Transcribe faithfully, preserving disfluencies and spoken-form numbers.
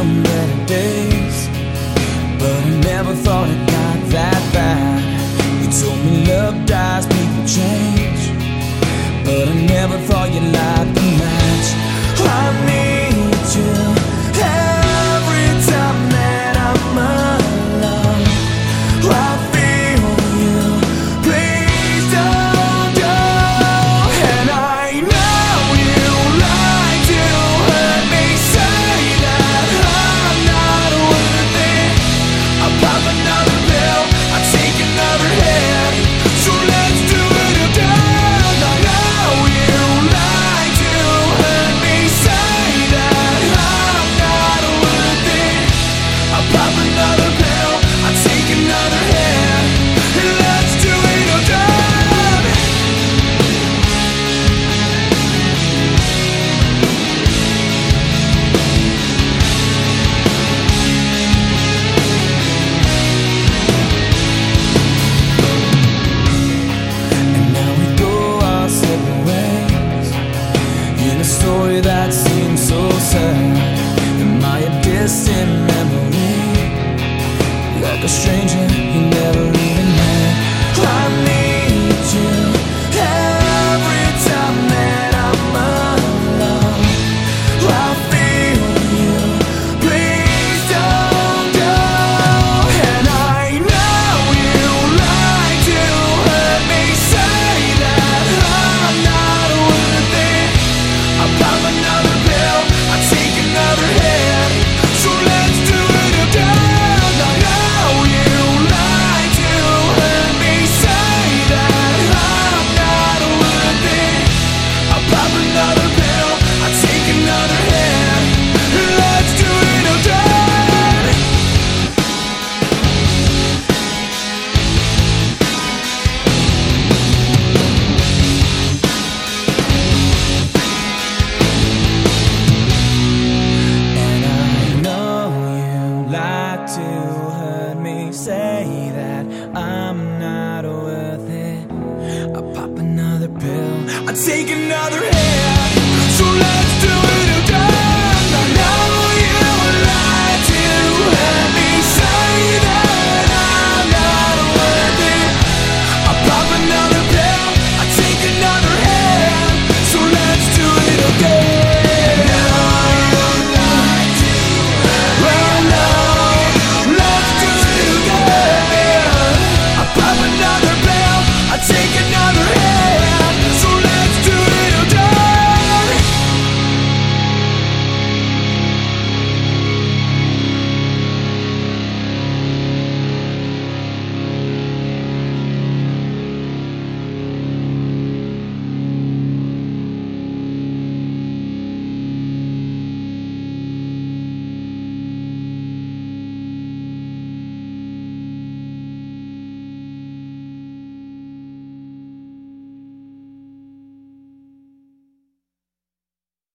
some better days, but I never thought it got that bad. You told me love dies, people change, but I never thought you'd light the match. I need you every time that I'm alone. I feel you, please don't go. And I know you like to hurt me, say that I'm not worth it. I pop another pill, I take another hit, so let's do it again. I know you like to hurt me, say that I'm not worth it. I pop another pill, I take another hit, and let's do it again. And now we go our separate ways in a story that seems so sad. Am I a distant memory, like a stranger you